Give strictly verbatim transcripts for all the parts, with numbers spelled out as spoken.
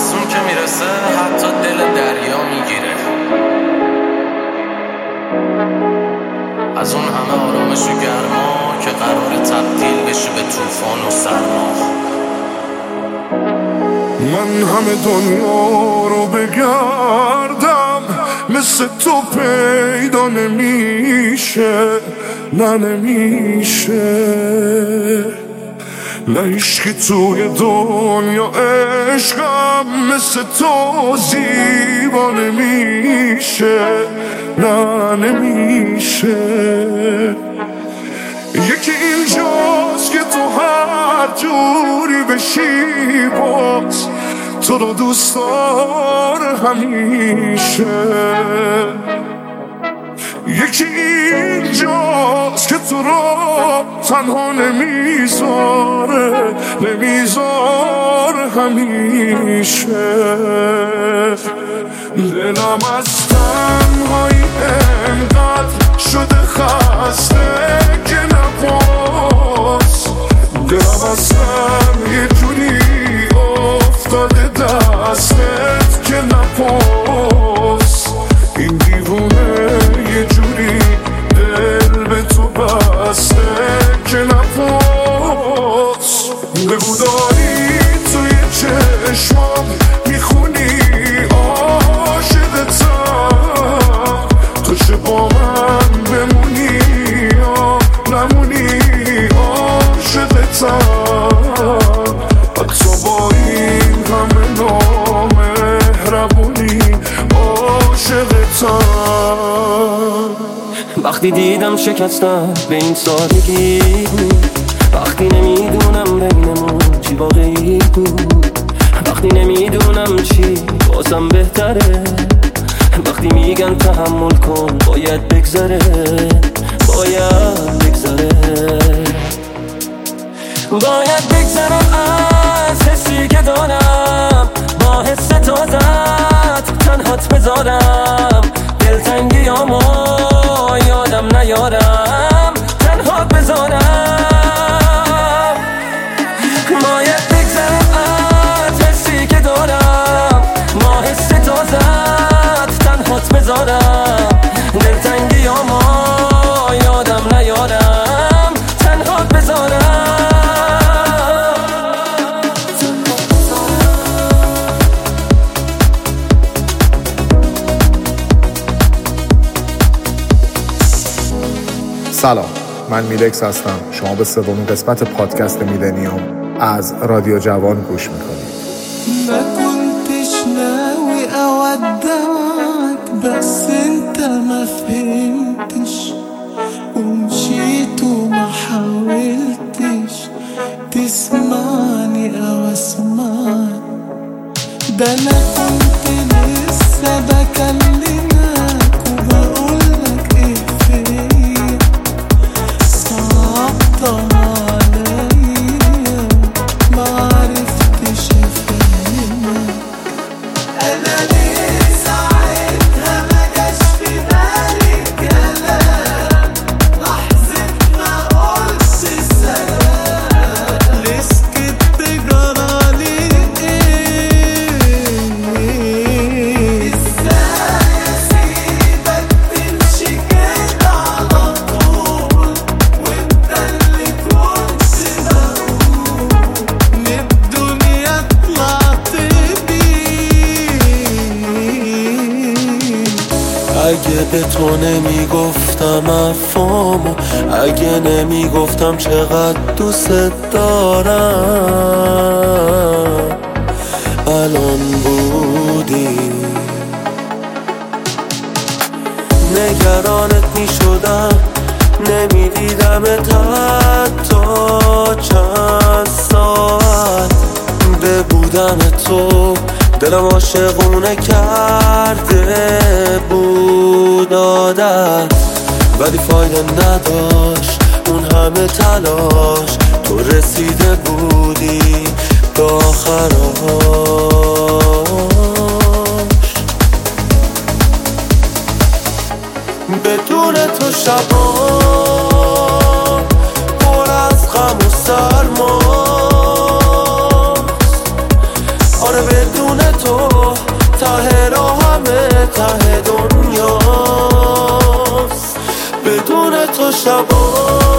تابستون که میرسه حتی دل دریا میگیره، از اون همه آرامش و گرما که قرار تبدیل بشه به طوفان و سرما. من همه دنیا رو بگردم مثل تو پیدا نمیشه، نه نمیشه، نه عشقی توی دنیا عشقم مثل تو زیبا نمیشه، نه نمیشه. یکی اینجاست که تو هر جوری بشی باز تو رو دوست داره همیشه. یکی اینجاست که تو رو تنها نمیذاره، نمیذاره همیشه. دلم از تنهایی انقدر شده خسته که نپاس، دلم اصلا یه جوری افتاده دستت که نپاس. این دیوونه یه جوری دل به تو بسته که نپاس. بگو داری توی چشمام میخونی عاشقتم، تو چه با من بمونی یا نمونی عاشقتم. حتی با این همه نامهربونی عاشقتم. وقتی دیدم شکستم به این سادگی بود، وقتی نمیدونم بینمون چی واقعی بود، وقتی نمیدونم چی بازم بهتره، وقتی میگن تحمل کن باید بگذره، باید بگذره، باید بگذرم از حسی که دارم، با حس تازت تنهات بذارم، دلتنگیامو یادم نیارم تنها بذارم. باید بگذرم از حسی که دارم، با حس تازت تنهات بذارم، دلتنگیامو یادم نیارم تنها بذارم. سلام، من میلکس هستم. شما به سومین قسمت پادکست میلنیوم از رادیو جوان گوش میکنید. ما كنتش ناوي اودعك بس انت ما فهمتش ومشيت وما حاولتش تسمعني او اسمعك. ده انا كنت لسه بكلمك وبقولك ايه فيا صعبت عليا ما عرفتش افهمك. انا ليه ساعتها ما جاش في بالي كلام، لحظة ما قلتش السلام، ليه سكت جرالي ايه؟ ازاي اسيبك تمشي كده على طول وانت اللي كنت مقبول من الدنيا طلعت بيه. اگه به تو نمیگفتم افامو، اگه نمیگفتم چقدر دوست دارم، الان بودی نگرانت میشدم، نمیدیدمت حتی چند ساعت. به بودن تو دلم عاشقونه کرده بود عادت، ولی فایده نداشت اون همه تلاش. تو رسیده بودی به آخراش، بدون تو شبا پر از غم و سرماست. آره بدون بدون تو ته را همه ته دنیاست. بدون تو شبا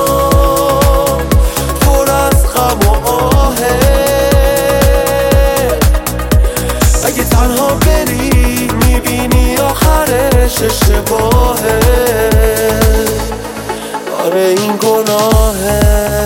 پر از غم و آهه، اگه تنها بری میبینی آخرش اشتباهه. آره این گناهه.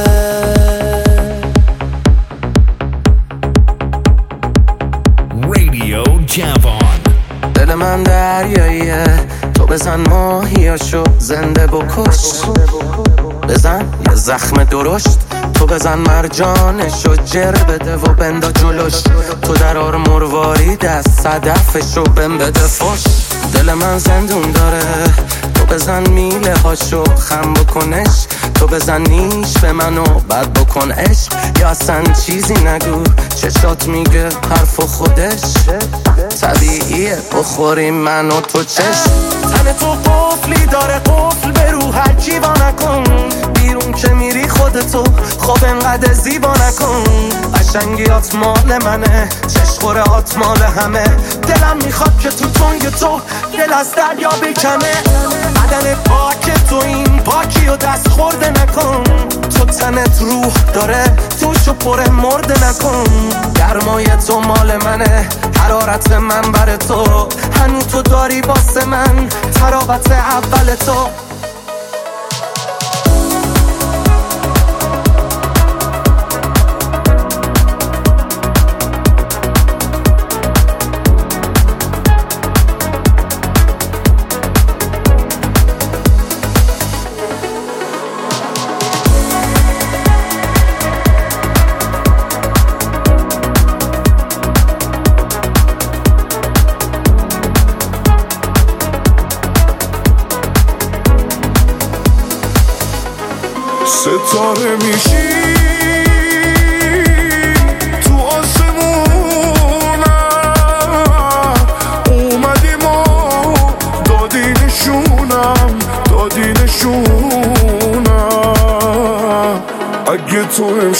رادیو جوان. دل من دریاییه، تو بزن ماهیاشو زنده بکش. بزن یه زخم درشت، تو بزن مرجانشو جر بده و بندا جلوش. تو درار مرواری دست صدفشو بم بده فش. دل من زندون داره، تو بزن میله هاشو خم بکنش. تو بزن نیش به منو بد بکن عشق، یا اصلا چیزی نگو چشات میگه حرف خودش. طبیعیه بخوریم من و تو چشم. تن تو قفلی داره قفل به رو هرچی با نکن. بیرون که میری خودتو خوب انقدر زیبا نکن. قشنگیات مال منه، چشخورهات مال همه. دلم میخواد که تو تنگ تو دل از دریا بکنه. بدن پاک تو این پاکی و دست خورده نکن. تو تنت روح داره توشو پر مرده نکن. گرمای تو مال منه، حرارت من بر تو. هنو تو داری واسه من تراوت اول تو. ستاره میشی تو آسمونم، اومدیم و دادی نشونم، دادی نشونم. اگه تو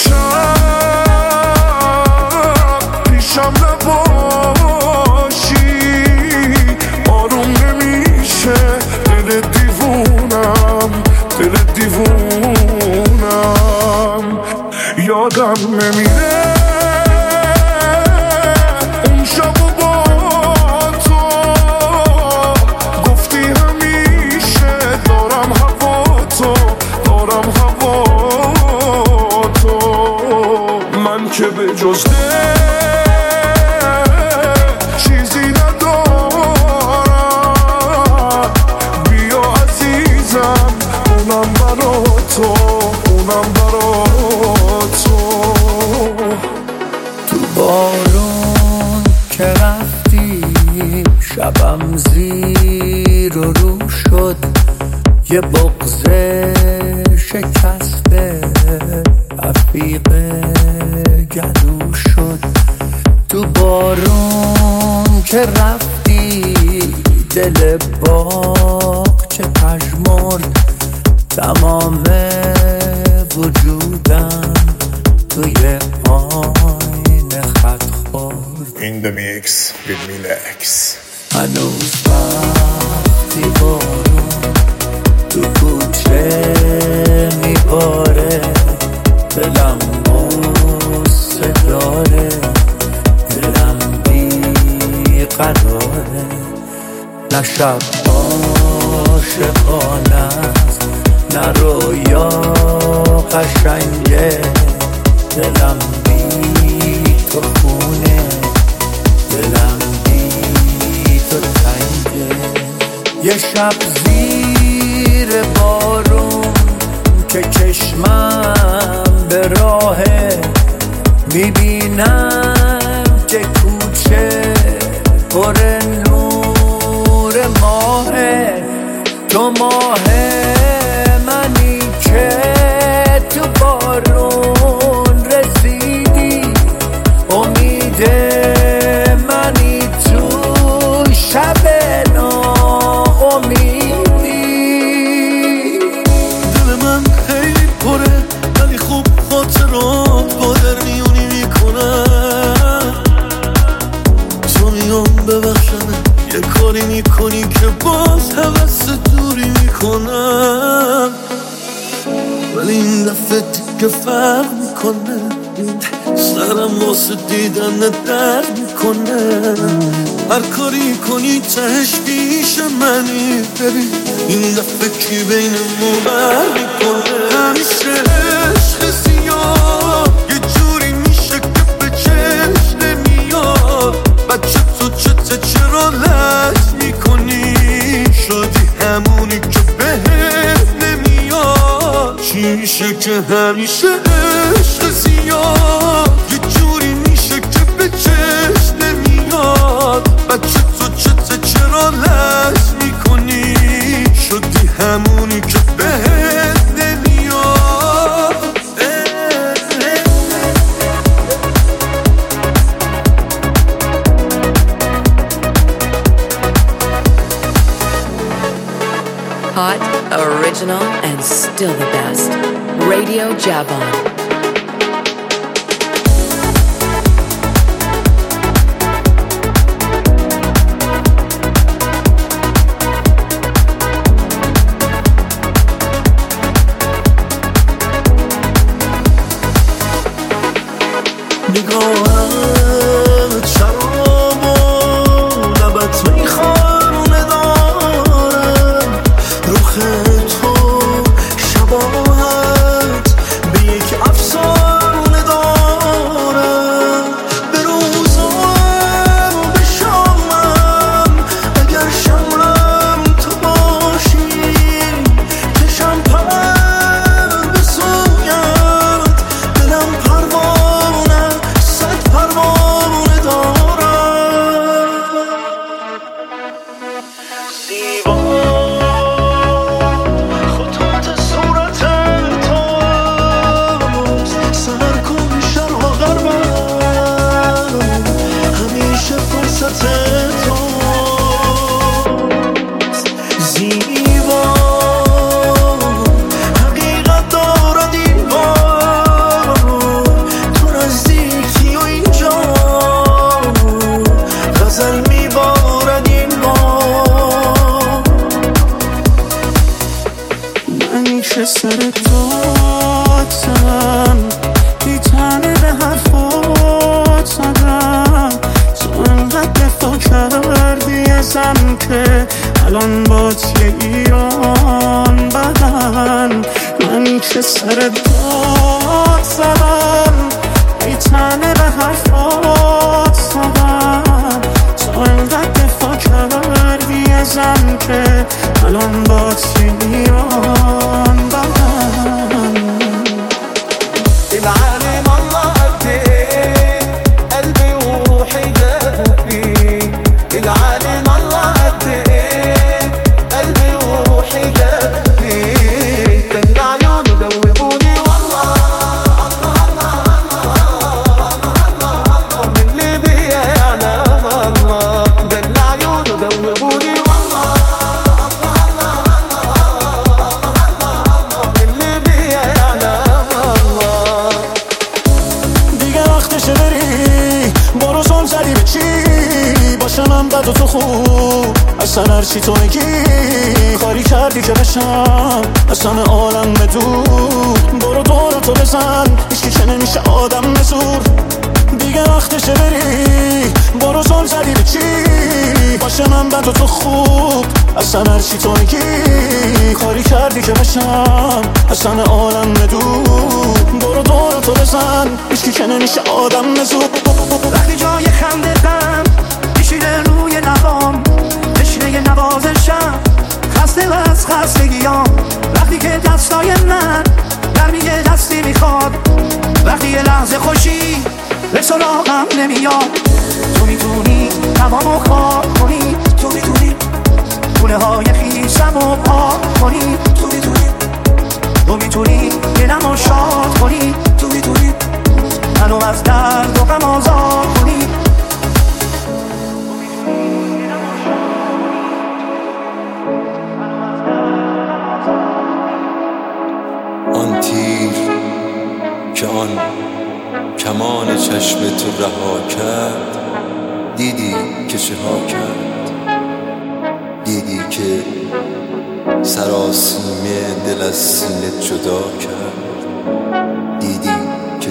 امشب پیشم نباشی آروم نمیشه دل دیوونم، دل دیوونم. یادم نمیره اون شب و با تو گفتی همیشه دارم هوا تو، دارم هوا تو. من که به جز دل چیزی ندارم. بیا عزیزم اونم برا تو، اونم برا تو. تو بارون که رفتی شبم زیر و رو شد. یه بغضه شکسته رفیق گلو شد. تو بارون که رفتی دل باغ چه پژمرد. تمام وجودم توی آینه خط خورد. In the mix with Milex. هنوز وقتی بارون تو کوچه میباره. دلم غصه داره، دلم بیقراره. نه شب عاشقانه است، نه رویا قشنگه. دلم بی تو خونه، دلم بی تو تنگه. یه شب زیر بارون که چشمم به راهه، میبینم که کوچه پر نور ماهه. تو ماهه منی که تو بارون رسیدی. امید منی تو شب ناامیدی. دل من خیلی پره ولی خوب خاطرات با در میونی میکنم. دیگه فرق میکنه، سرم واسه دیدن درد میکنه. هر کاری کنی تهش پیش منی، ببین این دفعه کی بینمون بر میکنه. همیشه عشق زیاد یه جوری میشه که به چشم نمیاد. بچه تو چته چرا لج میکنی؟ شدی همونی که بهت نمیاد. چی میشه که همیشه عشق زیاد یه جوری میشه که به چشم نمیاد. بچه تو چته چرا لج میکنی؟ شدی همونی که بهت نمیاد. Hot, original, and still the best. Radio Javon. نگاهت شراب و لبت میخوانه دارم. روخ تو شباهت به یک افسانه دارم. به روزم به شامم اگر شمرم تو باشی. چشم پر به سویت دلم پروانه صد پروانه دارم. زیبا خطوط صورت توست، سرکوب شرق و غربم همیشه فرصت توست. زیبا حقیقت دارد این بار، تو نزدیکی و اینجا غزل میبارد این بار. من که سر داد زدم، بی تنه به حرفات زدم. تو انقدر دفاع کردی ازم که الان بات یه ایران بدن. من که سر داد زدم، بی تنه به حرفات زدم. تو انقدر دفاع کردی ازم که الان بات یه ایران بدن. العالم الله قد ايه قلبي وروحي جابي. العالم الله قد ايه قلبي وروحي جابي. كان عيونه دوبوني والله من اللي بيا يعلم الله. كان عيونه دوبوني والله من اللي بيا يعلم الله. دیگه وقتشه بری، برو زل زدی به چی؟ باشنم بد و تو خوب، اصلا هرچی تو میگی کاری کردی که بشم اصلا عالم بدور. برو دورو تو بزن، هیچکی که نمیشه آدم بزور. دیگه وقتشه بری، برو زل زدی به چی؟ باشنم بد و تو خوب، اصلا هرچی تو میگی کاری کردی که بشم اصلا عالم بدور. برو دورو تو بزن، هیچکی که نمیشه آدم بزور. وقتی جای خنده غم میشینه روی لبام، تشنه نوازشم خسته و از خستگیام. وقتی که دستای من در میگه دستی میخواد، وقتی یه لحظه خوشی به سراغم نمیاد. تو میتونی تمامو خواب کنی، تو میتونی خونه های خیسمو پاک کنی، تو میتونی تو میتونی دلمو شاد کنی، تو میتونی منو از درد و غم آزاد کنی. آن تیر که آن کمان چشم تو رها کرد، دیدی که چه ها کرد، دیدی که سراسیمه دل از سینه جدا کرد،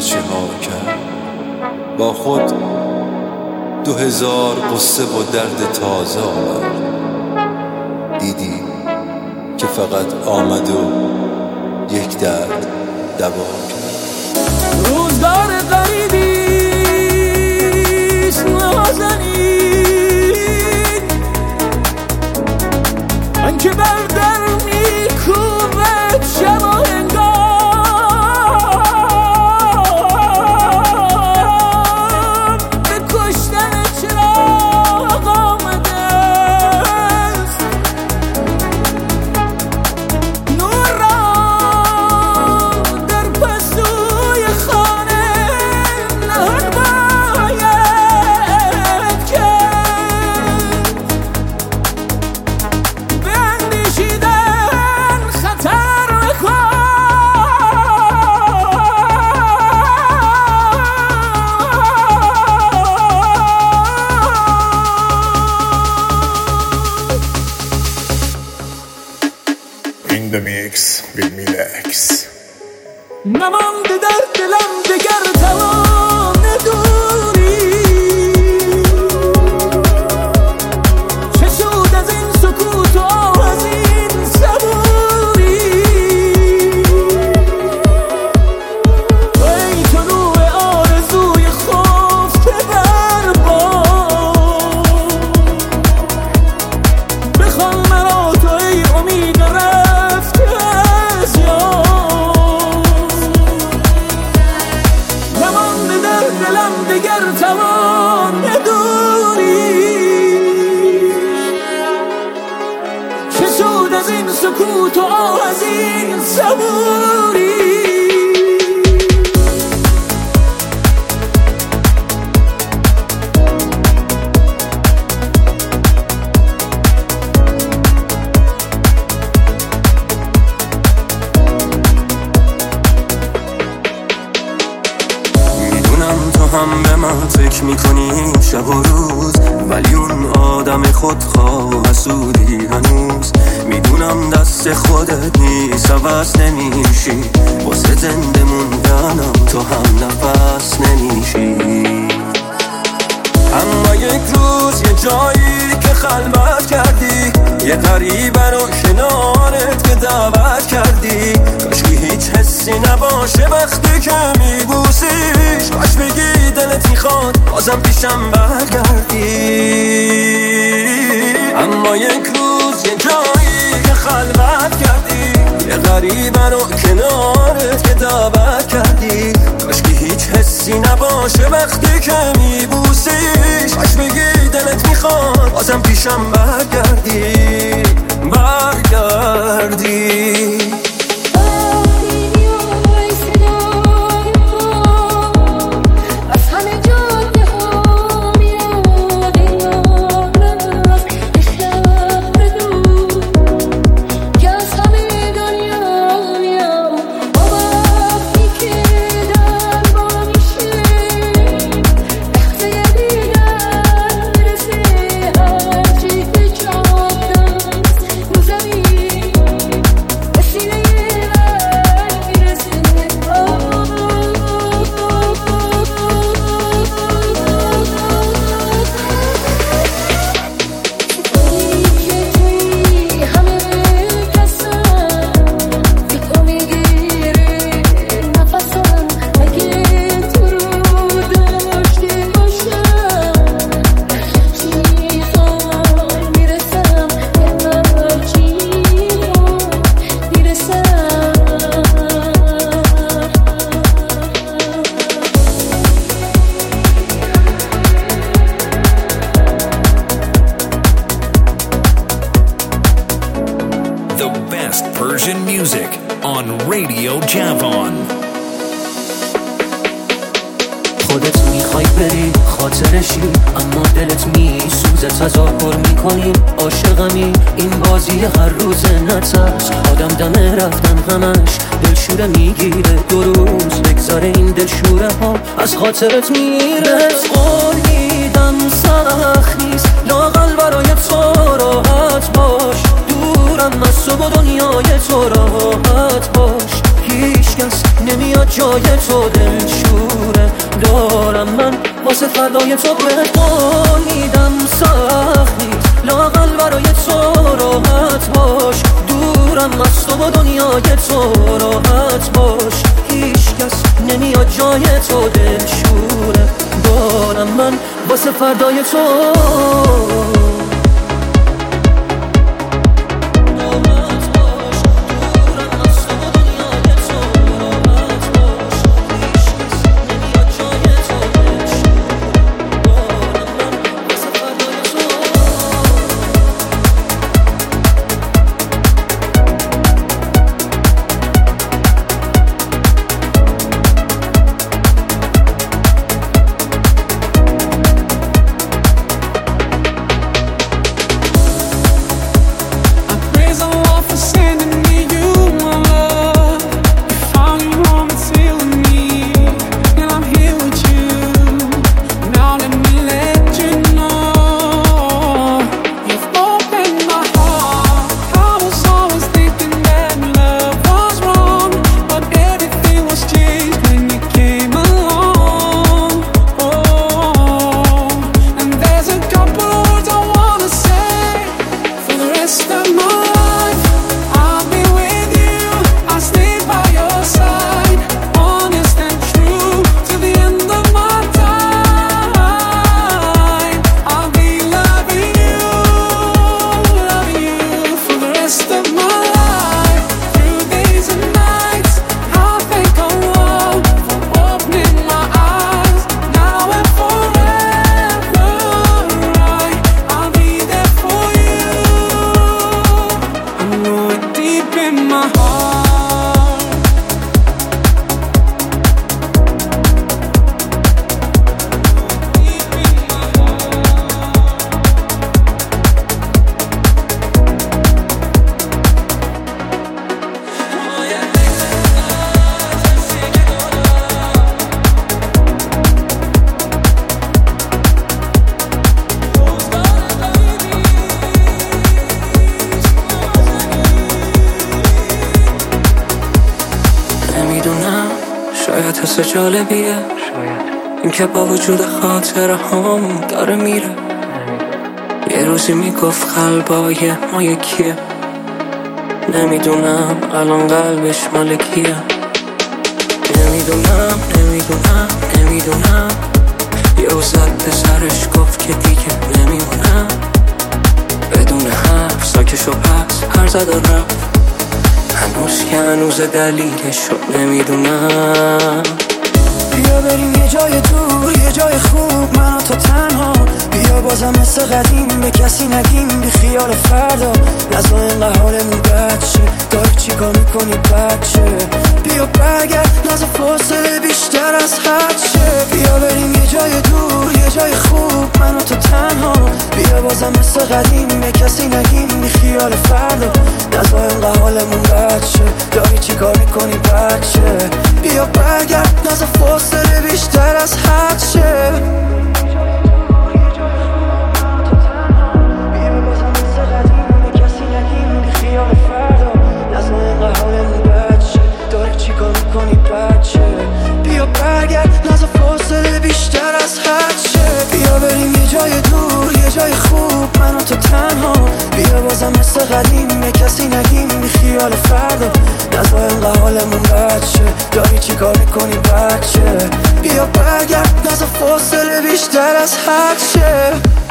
چه ها کرد. با خود دو هزار قصه و درد تازه آورد. دیدی که فقط آمد و یک درد دوا کرد. روزگار غریبیست نازنین، من که بر در میکوبد شب و هنگام، به کشتن چراغ آمده است. نور را در پستوی خانه نهان باید کرد. به اندیشیدن خطر مکن، In the mix with Milex. نمانده در دلم دگر توان دوری. چه سود از این سکوت و از این صبوری. ای طلوع آرزوی خفته در باد، بخوان مرا تو ای امید رفته از یاد. نمانده در دلم دگر توان دوری. چه سود از این سکوت و از این صبوری. میدونم تو هم به من فکر میکنی شب و روز، ولی اون آدم خودخواه حسودی هنوز. میدونم دست خودت نیست عوض نمیشی، واسه زنده موندنم تو هم نفس نمیشی. اما یک روز یه جایی که خلوت کردی، یه غریبه رو کنارت که دعوت کردی. کاشکی هیچ حسی نباشه وقتی که میبوسیش، کاش بگی دلت میخواد بازم پیشم برگردی. اما یک روز یه جایی که خلوت کردی، یه غریبه رو کنارت که دعوت کردی. کاشکی هیچ حسی نباشه وقتی که میبوسیش، کاش بگی دلت میخواد بازم پیشم برگردی برگردی. Persian music on Radio Javon. خودت میخوای بری خاطرشی، اما دلت میسوزه تظاهر میکنی عاشقمی. این بازی هر روز نترس، آدم دمه رفتن همش دلشوره میگیره. دو روز بگذاره این دلشوره ها از خاطرت میره. قول میدم سخت نیست لااقل برای تو راحت باش، دورم از تو و دنیای تو راحت باش. هیچکس نمیاد جای تو دلشوره دارم من واسه فردای تو بهت قول میدم سخت نیست لااقل برای تو راحت باش دورم از تو و دنیای تو راحت باش هیچکس نمیاد جای تو دلشوره دارم من واسه فردای تو حس جالبیه این که با وجود خاطره هم داره میره یه روزی میگفت قلبای ما یکیه نمیدونم الان قلبش مال کیه نمیدونم نمیدونم نمیدونم یه زد به سرش گفت که دیگه نمیمونم بدون حرف ساکشو پس هر زد و رفت هنوز که هنوز دلیلشو نمیدونم بیا بریم یه جای دور یه جای خوب من و تو تنها بیا بازم مثل قدیم به کسی نگیم بی خیال فردا نزا اینقدر حالمون بد شه داری چی کار میکنی بچه بیا برگرد نزا فاصله بیشتر از حد شه بیا بریم یه جای دور یه جای خوب من و تو تنها بیا بازم مثل قدیم به کسی نگیم بی خیال فردا نزا اینقدر حالمون بد شه داری چی کار میکنی بچه بیا برگرد نزا فاصله بیشتر از حد شه بیا برگرد نزا فاصله بیشتر از حد شه بیا بریم یه جای دور یه جای خوب من و تو تنها بیا بازم مثل قدیم به کسی نگیم بی خیال فردا نزا اینقدر حالمون بد شه داری چی کار میکنی بچه بیا برگرد نزا فاصله بیشتر از حد شه